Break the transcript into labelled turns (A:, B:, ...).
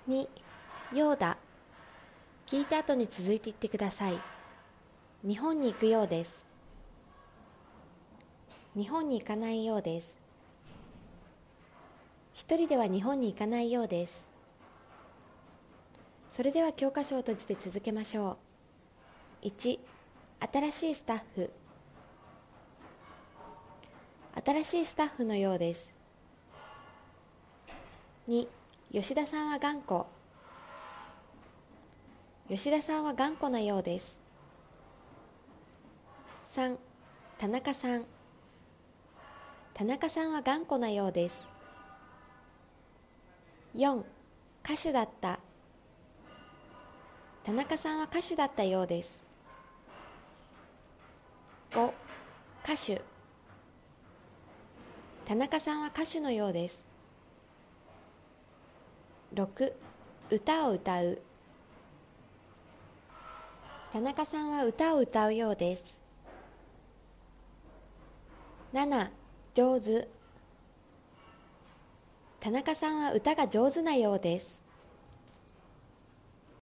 A: 2、ようだ。聞いた後に続いていってください。日本に行くようです。日本に行かないようです。一人では日本に行かないようです。それでは教科書を閉じて続けましょう。1、新しいスタッフ。新しいスタッフのようです。2、吉田さんは頑固。吉田さんは頑固なようです。3、田中さん。田中さんは頑固なようです。4、歌手だった。田中さんは歌手だったようです。5、歌手。田中さんは歌手のようです。6、歌を歌う。田中さんは歌を歌うようです。7、上手。田中さんは歌が上手なようです。